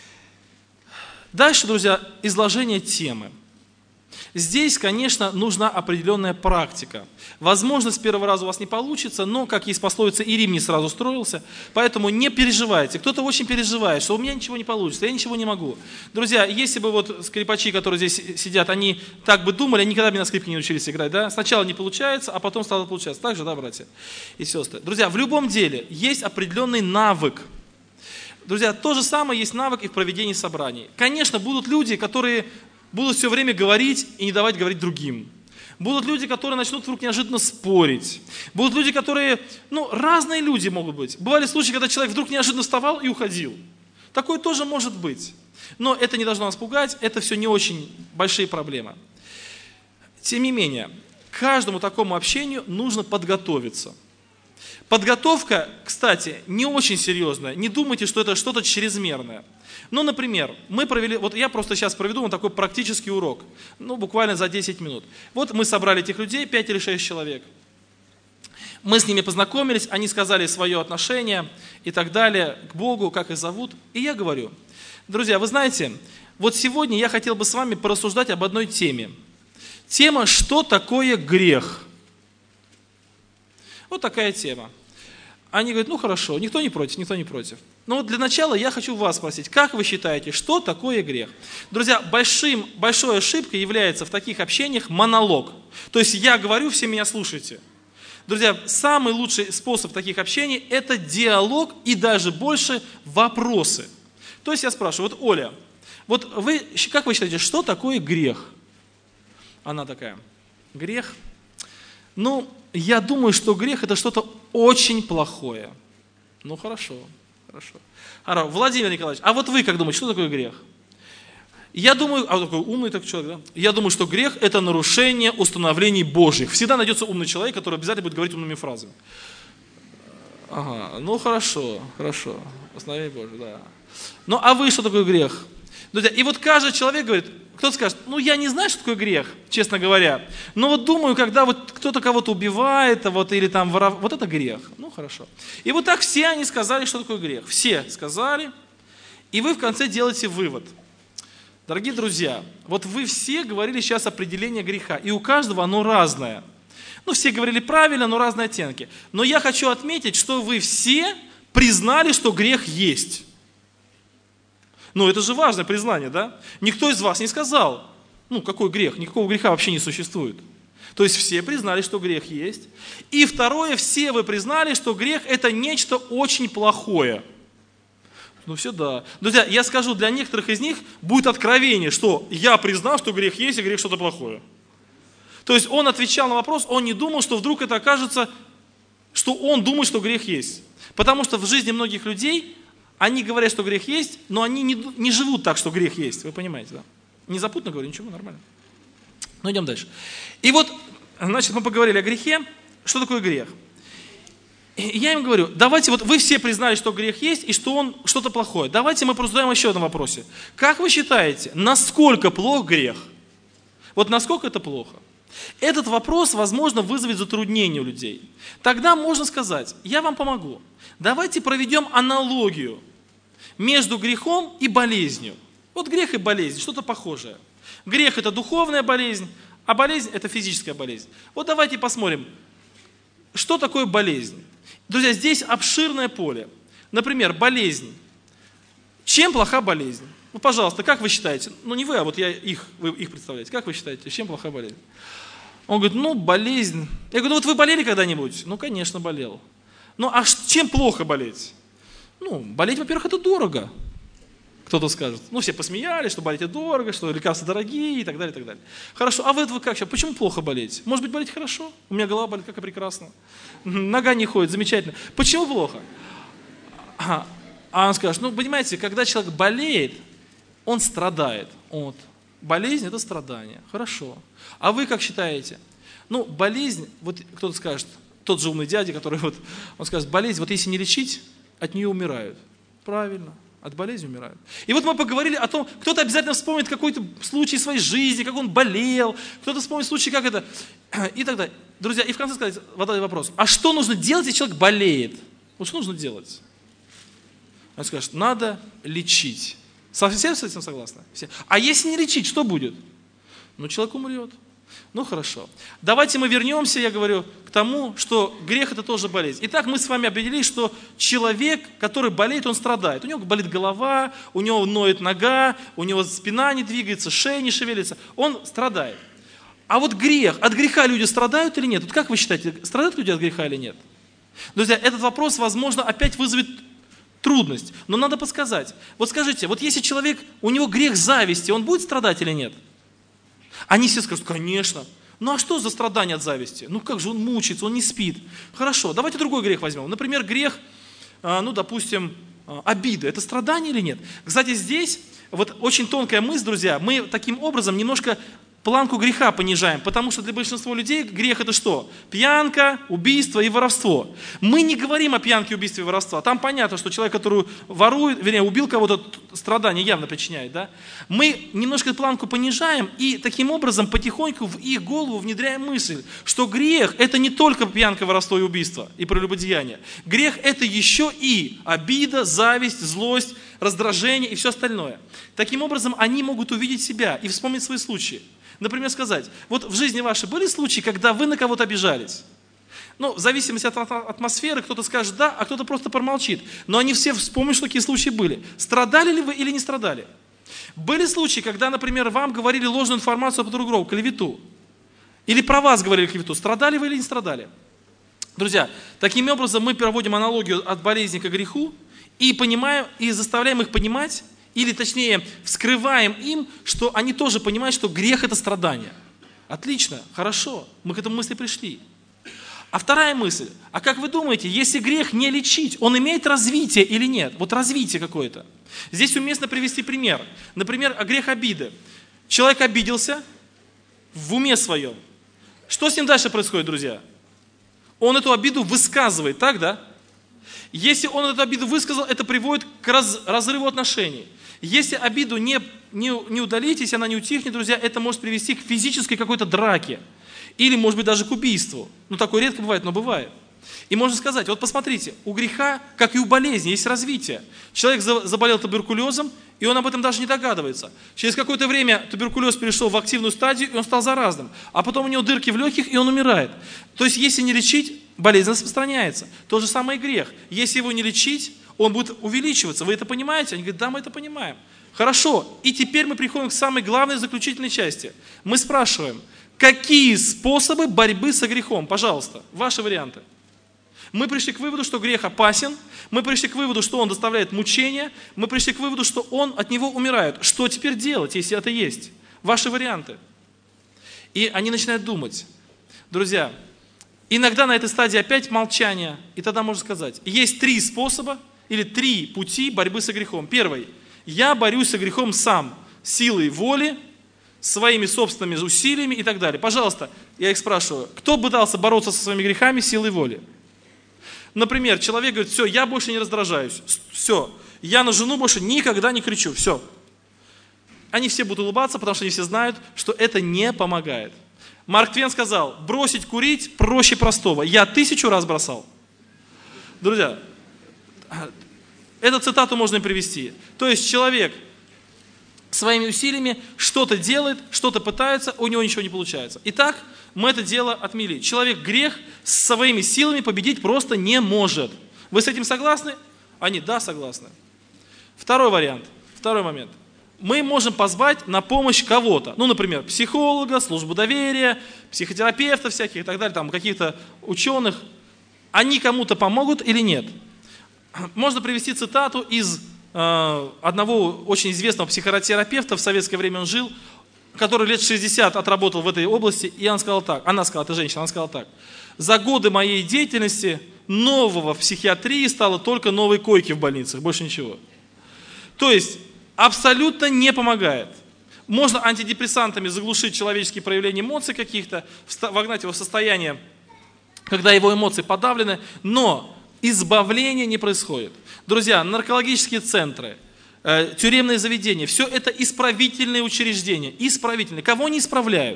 Дальше, друзья, изложение темы. Здесь, конечно, нужна определенная практика. Возможно, с первого раза у вас не получится, но, как есть пословица, и Рим не сразу строился, поэтому не переживайте. Кто-то очень переживает, что у меня ничего не получится, я ничего не могу. Друзья, если бы вот скрипачи, которые здесь сидят, они так бы думали, они никогда бы на скрипке не учились играть, да? Сначала не получается, а потом стало получаться. Так же, да, братья и сестры? Друзья, в любом деле есть определенный навык. Друзья, то же самое есть навык и в проведении собраний. Конечно, будут люди, которые будут все время говорить и не давать говорить другим. Будут люди, которые начнут вдруг неожиданно спорить. Будут люди, которые, разные люди могут быть. Бывали случаи, когда человек вдруг неожиданно вставал и уходил. Такое тоже может быть. Но это не должно нас пугать, это все не очень большие проблемы. Тем не менее, к каждому такому общению нужно подготовиться. Подготовка, кстати, не очень серьезная. Не думайте, что это что-то чрезмерное. Например, мы провели, вот я просто сейчас проведу такой практический урок, буквально за 10 минут. Вот мы собрали этих людей, 5 или 6 человек. Мы с ними познакомились, они сказали свое отношение и так далее к Богу, как их зовут. И я говорю, друзья, вы знаете, вот сегодня я хотел бы с вами порассуждать об одной теме. Тема «Что такое грех?». Вот такая тема. Они говорят, хорошо, никто не против, никто не против. Но вот для начала я хочу вас спросить, как вы считаете, что такое грех? Друзья, большой ошибкой является в таких общениях монолог. То есть я говорю, все меня слушайте. Друзья, самый лучший способ таких общений – это диалог и даже больше вопросы. То есть я спрашиваю, вот Оля, вот вы, как вы считаете, что такое грех? Она такая, грех? Я думаю, что грех – это что-то очень плохое. Хорошо. Владимир Николаевич, а вот вы как думаете, что такое грех? Я думаю, такой умный такой человек, да? Я думаю, что грех – это нарушение установлений Божьих. Всегда найдется умный человек, который обязательно будет говорить умными фразами. Ага, хорошо. Установление Божье, да. А вы, что такое грех? Друзья, и вот каждый человек говорит, кто-то скажет, я не знаю, что такое грех, честно говоря, но вот думаю, когда вот кто-то кого-то убивает, или там воровать, вот это грех. Хорошо. И вот так все они сказали, что такое грех. Все сказали, и вы в конце делаете вывод. Дорогие друзья, вот вы все говорили сейчас определение греха, и у каждого оно разное. Все говорили правильно, но разные оттенки. Но я хочу отметить, что вы все признали, что грех есть. Это же важное признание, да? Никто из вас не сказал, какой грех, никакого греха вообще не существует. То есть все признали, что грех есть. И второе, все вы признали, что грех – это нечто очень плохое. Все да. Друзья, я скажу, для некоторых из них будет откровение, что я признал, что грех есть, и грех что-то плохое. То есть он отвечал на вопрос, он не думал, что вдруг это окажется, что он думает, что грех есть. Потому что в жизни многих людей они говорят, что грех есть, но они не живут так, что грех есть. Вы понимаете, да? Не запутанно говорю, ничего, нормально. Идем дальше. И вот, мы поговорили о грехе. Что такое грех? И я им говорю, давайте, вот вы все признали, что грех есть и что он что-то плохое. Давайте мы просто задаем еще одном вопросе. Как вы считаете, насколько плох грех? Вот насколько это плохо? Этот вопрос, возможно, вызовет затруднение у людей. Тогда можно сказать, я вам помогу. Давайте проведем аналогию между грехом и болезнью. Вот грех и болезнь, что-то похожее. Грех – это духовная болезнь, а болезнь – это физическая болезнь. Вот давайте посмотрим, что такое болезнь. Друзья, здесь обширное поле. Например, болезнь. Чем плоха болезнь? Пожалуйста, как вы считаете? Не вы, а вот вы их представляете. Как вы считаете, чем плоха болезнь? Он говорит, болезнь. Я говорю, вот вы болели когда-нибудь? Конечно, болел. А чем плохо болеть? Болеть, во-первых, это дорого. Кто-то скажет. Все посмеялись, что болеть это дорого, что лекарства дорогие и так далее, и так далее. Хорошо, а вы как сейчас? Почему плохо болеть? Может быть, болеть хорошо? У меня голова болит, как и прекрасно. Нога не ходит, замечательно. Почему плохо? А он скажет, понимаете, когда человек болеет, он страдает. Болезнь – это страдание. Хорошо. А вы как считаете? Болезнь, вот кто-то скажет, тот же умный дядя, который он скажет, болезнь, вот если не лечить, от нее умирают. Правильно. От болезни умирают. И вот мы поговорили о том, кто-то обязательно вспомнит какой-то случай своей жизни, как он болел, кто-то вспомнит случай, как это, и так далее. Друзья, и в конце сказать вопрос, а что нужно делать, если человек болеет? Что нужно делать? Он скажет, надо лечить. Совсем с этим согласны? Все. А если не лечить, что будет? Ну, человек умрет. Ну, хорошо. Давайте мы вернемся, я говорю, к тому, что грех – это тоже болезнь. Итак, мы с вами определили, что человек, который болеет, он страдает. У него болит голова, у него ноет нога, у него спина не двигается, шея не шевелится. Он страдает. А вот грех, от греха люди страдают или нет? Вот как вы считаете, страдают люди от греха или нет? Друзья, этот вопрос, возможно, опять вызовет трудность. Но надо подсказать. Вот скажите, вот если человек, у него грех зависти, он будет страдать или нет? Они все скажут, конечно. Ну а что за страдание от зависти? Ну как же он мучается, он не спит. Хорошо, давайте другой грех возьмем. Например, грех, допустим, обиды. Это страдание или нет? Кстати, здесь вот очень тонкая мысль, друзья. Мы таким образом немножко планку греха понижаем, потому что для большинства людей грех это что? Пьянка, убийство и воровство. Мы не говорим о пьянке, убийстве и воровстве. Там понятно, что человек, который ворует, вернее, убил кого-то, страдания явно причиняет. Да? Мы немножко планку понижаем и таким образом потихоньку в их голову внедряем мысль, что грех это не только пьянка, воровство и убийство и прелюбодеяние. Грех это еще и обида, зависть, злость, раздражение и все остальное. Таким образом, они могут увидеть себя и вспомнить свои случаи. Например, сказать, вот в жизни вашей были случаи, когда вы на кого-то обижались? Ну, в зависимости от атмосферы, кто-то скажет да, а кто-то просто промолчит. Но они все вспомнят, что такие случаи были. Страдали ли вы или не страдали? Были случаи, когда, например, вам говорили ложную информацию по друг другу, клевету. Или про вас говорили клевету. Страдали вы или не страдали? Друзья, таким образом мы проводим аналогию от болезни к греху и понимаем, и заставляем их понимать, или точнее вскрываем им, что они тоже понимают, что грех это страдание. Отлично, хорошо, мы к этому мысли пришли. А вторая мысль, а как вы думаете, если грех не лечить, он имеет развитие или нет? Вот развитие какое-то. Здесь уместно привести пример. Например, грех обиды. Человек обиделся в уме своем. Что с ним дальше происходит, друзья? Он эту обиду высказывает, так, да? Если он эту обиду высказал, это приводит к разрыву отношений. Если обиду не удалить, если она не утихнет, друзья, это может привести к физической какой-то драке. Или, может быть, даже к убийству. Ну, такое редко бывает, но бывает. И можно сказать, вот посмотрите, у греха, как и у болезни, есть развитие. Человек заболел туберкулезом, и он об этом даже не догадывается. Через какое-то время туберкулез перешел в активную стадию, и он стал заразным. А потом у него дырки в легких, и он умирает. То есть, если не лечить, болезнь распространяется. То же самое и грех. Если его не лечить, он будет увеличиваться. Вы это понимаете? Они говорят, да, мы это понимаем. Хорошо. И теперь мы приходим к самой главной заключительной части. Мы спрашиваем, какие способы борьбы со грехом? Пожалуйста, ваши варианты. Мы пришли к выводу, что грех опасен. Мы пришли к выводу, что он доставляет мучения. Мы пришли к выводу, что от него умирают. Что теперь делать, если это есть? Ваши варианты. И они начинают думать. Друзья, иногда на этой стадии опять молчание. И тогда можно сказать, есть 3 способа или 3 пути борьбы со грехом. Первый. Я борюсь со грехом сам. Силой воли, своими собственными усилиями и так далее. Пожалуйста, я их спрашиваю, кто пытался бороться со своими грехами силой воли? Например, человек говорит, все, я больше не раздражаюсь, все, я на жену больше никогда не кричу, все. Они все будут улыбаться, потому что они все знают, что это не помогает. Марк Твен сказал, бросить курить проще простого, я 1000 раз бросал. Друзья, эту цитату можно привести. То есть человек своими усилиями что-то делает, что-то пытается, у него ничего не получается. Итак, мы это дело отмели. Человек грех своими силами победить просто не может. Вы с этим согласны? Они, да, согласны. Второй вариант, второй момент. Мы можем позвать на помощь кого-то. Ну, например, психолога, службу доверия, психотерапевтов всяких и так далее, там каких-то ученых. Они кому-то помогут или нет? Можно привести цитату из одного очень известного психотерапевта, в советское время он жил, который лет 60 отработал в этой области, и она сказала так, эта женщина, она сказала так: за годы моей деятельности нового в психиатрии стало только новые койки в больницах, больше ничего. То есть абсолютно не помогает. Можно антидепрессантами заглушить человеческие проявления эмоций каких-то, вогнать его в состояние, когда его эмоции подавлены, но избавления не происходит. Друзья, наркологические центры, тюремные заведения, все это исправительные учреждения. Исправительные. Кого не исправляют?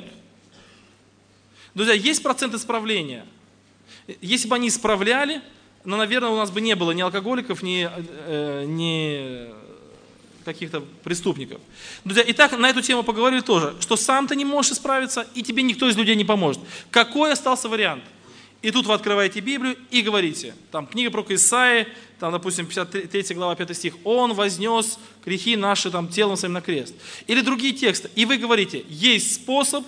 Друзья, есть процент исправления. Если бы они исправляли, наверное, у нас бы не было ни алкоголиков, ни каких-то преступников. Друзья, итак, на эту тему поговорили тоже, что сам ты не можешь исправиться, и тебе никто из людей не поможет. Какой остался вариант? И тут вы открываете Библию и говорите, там книга пророка Исаии, там, допустим, 53 глава, 5 стих, «Он вознес грехи наши там, телом своим на крест». Или другие тексты. И вы говорите, есть способ,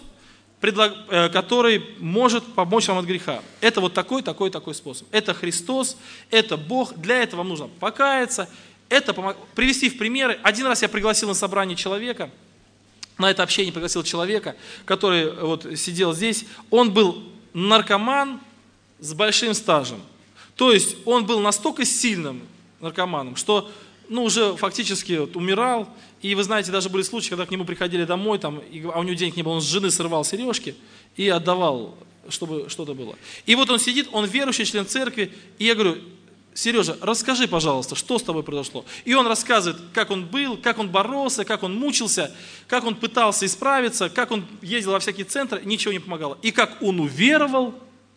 который может помочь вам от греха. Это вот такой способ. Это Христос, это Бог. Для этого вам нужно покаяться, привести в примеры. Один раз я пригласил на собрание человека, на это общение пригласил человека, который вот сидел здесь. Он был наркоман с большим стажем. То есть он был настолько сильным наркоманом, что уже фактически умирал. И вы знаете, даже были случаи, когда к нему приходили домой, а у него денег не было, он с жены срывал сережки и отдавал, чтобы что-то было. И вот он сидит, он верующий, член церкви, и я говорю, Сережа, расскажи, пожалуйста, что с тобой произошло. И он рассказывает, как он был, как он боролся, как он мучился, как он пытался исправиться, как он ездил во всякие центры, ничего не помогало. И как он уверовал,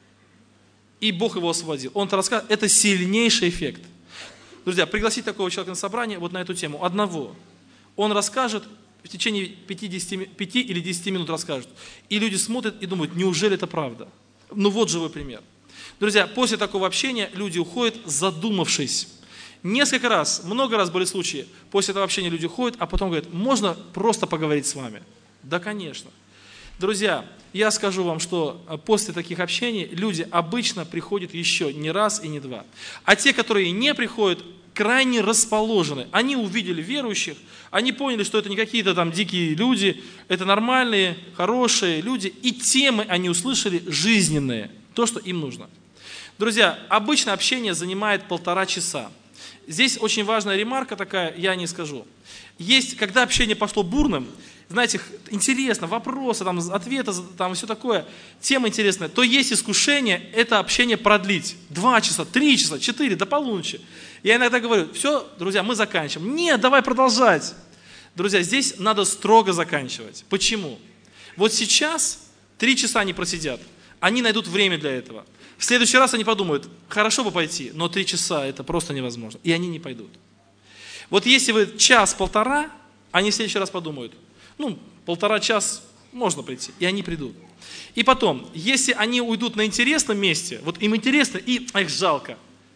и Бог его освободил. Он это рассказывает, это сильнейший эффект. Друзья, пригласить такого человека на собрание вот на эту тему, одного. Он расскажет, в течение 5 или 10 минут расскажет. И люди смотрят и думают, неужели это правда? Вот живой пример. Друзья, после такого общения люди уходят, задумавшись. Несколько раз, много раз были случаи, после этого общения люди уходят, а потом говорят, можно просто поговорить с вами? Да, конечно. Друзья, я скажу вам, что после таких общений люди обычно приходят еще не раз и не два. А те, которые не приходят, крайне расположены. Они увидели верующих, они поняли, что это не какие-то там дикие люди, это нормальные, хорошие люди, и темы они услышали жизненные, то, что им нужно. Друзья, обычно общение занимает 1,5 часа. Здесь очень важная ремарка такая, я не скажу. Когда общение пошло бурным, знаете, интересно, вопросы, ответы, все такое, тема интересная, то есть искушение это общение продлить. 2 часа, 3 часа, 4, до полуночи. Я иногда говорю, все, друзья, мы заканчиваем. Нет, давай продолжать. Друзья, здесь надо строго заканчивать. Почему? Вот сейчас 3 часа они просидят, они найдут время для этого. В следующий раз они подумают, хорошо бы пойти, но 3 часа это просто невозможно. И они не пойдут. Вот если вы 1-1,5, они в следующий раз подумают, 1,5 часа можно прийти, и они придут. И потом, если они уйдут на интересном месте, вот им интересно, и их жалко.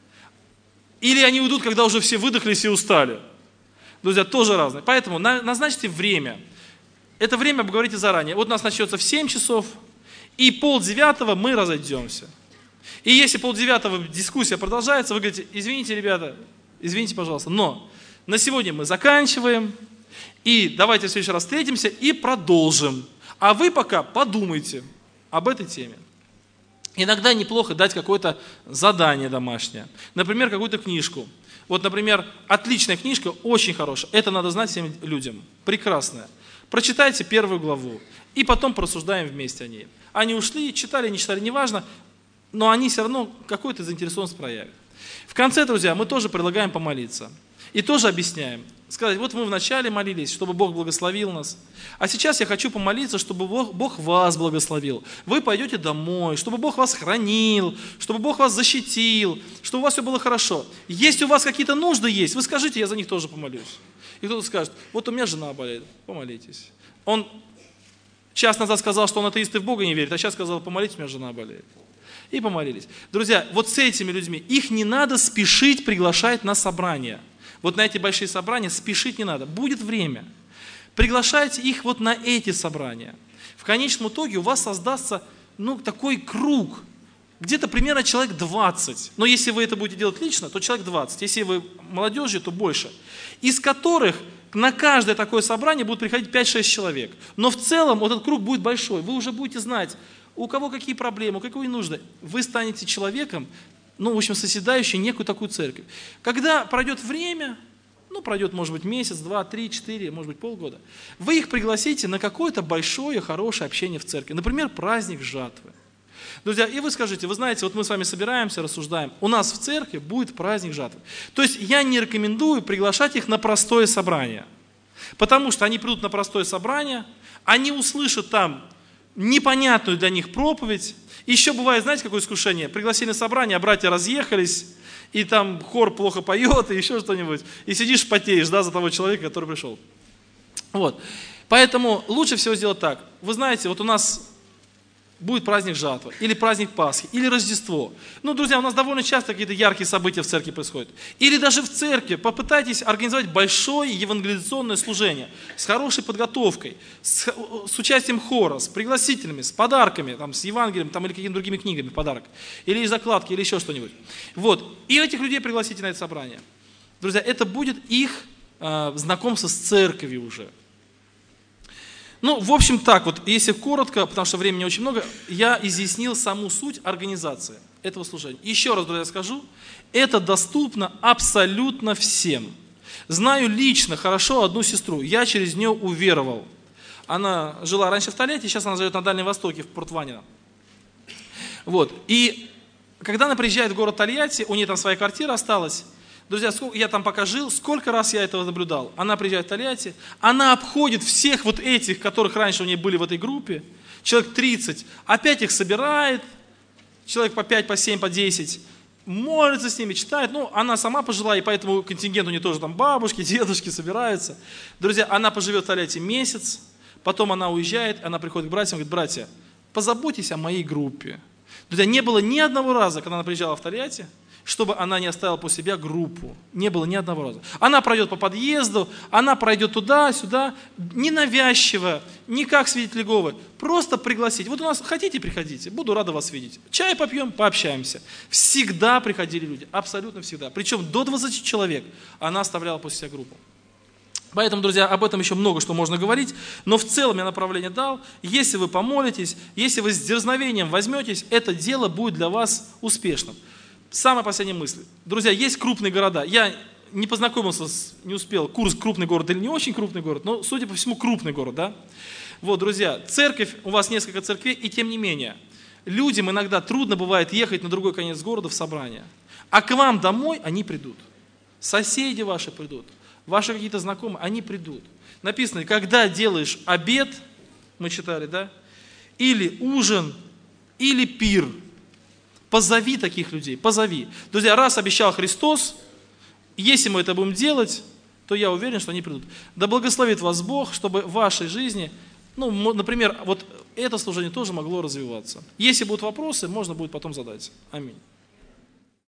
Или они уйдут, когда уже все выдохлись и устали. Друзья, тоже разные. Поэтому назначьте время. Это время обговорите заранее. Вот у нас начнется в 7 часов, и 8:30 мы разойдемся. И если 8:30 дискуссия продолжается, вы говорите, извините, ребята, извините, пожалуйста, но на сегодня мы заканчиваем, и давайте в следующий раз встретимся и продолжим. А вы пока подумайте об этой теме. Иногда неплохо дать какое-то задание домашнее. Например, какую-то книжку. Вот, например, отличная книжка, очень хорошая. Это надо знать всем людям. Прекрасная. Прочитайте 1 главу. И потом порассуждаем вместе о ней. Они ушли, читали, не читали, неважно. Но они все равно какую-то заинтересованность проявят. В конце, друзья, мы тоже предлагаем помолиться. И тоже объясняем. Сказать, вот мы вначале молились, чтобы Бог благословил нас. А сейчас я хочу помолиться, чтобы Бог вас благословил. Вы пойдете домой, чтобы Бог вас хранил, чтобы Бог вас защитил, чтобы у вас все было хорошо. Если у вас какие-то нужды есть, вы скажите, я за них тоже помолюсь. И кто-то скажет, вот у меня жена болеет, помолитесь. Он час назад сказал, что он атеист и в Бога не верит, а сейчас сказал, помолитесь, у меня жена болеет. И помолились. Друзья, вот с этими людьми, их не надо спешить приглашать на собрания. Вот на эти большие собрания спешить не надо. Будет время. Приглашайте их вот на эти собрания. В конечном итоге у вас создастся такой круг. Где-то примерно человек 20. Но если вы это будете делать лично, то человек 20. Если вы молодежью, то больше. Из которых на каждое такое собрание будут приходить 5-6 человек. Но в целом вот этот круг будет большой. Вы уже будете знать, у кого какие проблемы, у какие нужды. Вы станете человеком, созидающий некую такую церковь. Когда пройдет время, пройдет, может быть, месяц, 2, 3, 4, может быть, полгода, вы их пригласите на какое-то большое, хорошее общение в церкви. Например, праздник жатвы. Друзья, и вы скажите, вы знаете, вот мы с вами собираемся, рассуждаем, у нас в церкви будет праздник жатвы. То есть я не рекомендую приглашать их на простое собрание. Потому что они придут на простое собрание, они услышат там непонятную для них проповедь. Еще бывает, знаете, какое искушение? Пригласили на собрание, а братья разъехались, и там хор плохо поет, и еще что-нибудь. И сидишь, потеешь, да, за того человека, который пришел. Вот. Поэтому лучше всего сделать так. Вы знаете, вот у нас будет праздник жатвы, или праздник Пасхи, или Рождество. Ну, друзья, у нас довольно часто какие-то яркие события в церкви происходят. Или даже в церкви попытайтесь организовать большое евангелизационное служение с хорошей подготовкой, с участием хора, с пригласителями, с подарками, там, с Евангелием там, или какими-то другими книгами подарок, или закладки, или еще что-нибудь. Вот. И этих людей пригласите на это собрание. Друзья, это будет их знакомство с церковью уже. Ну, в общем, так вот, если коротко, потому что времени очень много, я изъяснил саму суть организации этого служения. Еще раз, друзья, скажу, это доступно абсолютно всем. Знаю лично хорошо одну сестру, я через нее уверовал. Она жила раньше в Тольятти, сейчас она живет на Дальнем Востоке, в Порт-Ванино. Вот, и когда она приезжает в город Тольятти, у нее там своя квартира осталась. Друзья, я там пока жил, сколько раз я этого наблюдал. Она приезжает в Тольятти, она обходит всех вот этих, которых раньше у нее были в этой группе, человек 30, опять их собирает, человек по 5, по 7, по 10, молится с ними, читает. Ну, она сама пожила, и поэтому контингент у нее тоже там бабушки, дедушки собираются. Друзья, она поживет в Тольятти месяц, потом она уезжает, она приходит к братьям и говорит: братья, позаботьтесь о моей группе. Друзья, не было ни одного раза, когда она приезжала в Тольятти, чтобы она не оставила после себя группу. Не было ни одного раза. Она пройдет по подъезду, она пройдет туда-сюда, ненавязчиво, не как свидетель Иеговы, просто пригласить. Вот у нас хотите, приходите, буду рада вас видеть. Чай попьем, пообщаемся. Всегда приходили люди, абсолютно всегда. Причем до 20 человек она оставляла после себя группу. Поэтому, друзья, об этом еще много что можно говорить, но в целом я направление дал. Если вы помолитесь, если вы с дерзновением возьметесь, это дело будет для вас успешным. Самая последняя мысль. Друзья, есть крупные города. Я не познакомился, не успел, Курск крупный город или не очень крупный город, но, судя по всему, крупный город, да? Вот, друзья, церковь, у вас несколько церквей, и тем не менее, людям иногда трудно бывает ехать на другой конец города в собрание. А к вам домой они придут. Соседи ваши придут, ваши какие-то знакомые, они придут. Написано, когда делаешь обед, мы читали, да? Или ужин, или пир. Позови таких людей, позови. Друзья, раз обещал Христос, если мы это будем делать, то я уверен, что они придут. Да благословит вас Бог, чтобы в вашей жизни, ну, например, вот это служение тоже могло развиваться. Если будут вопросы, можно будет потом задать. Аминь.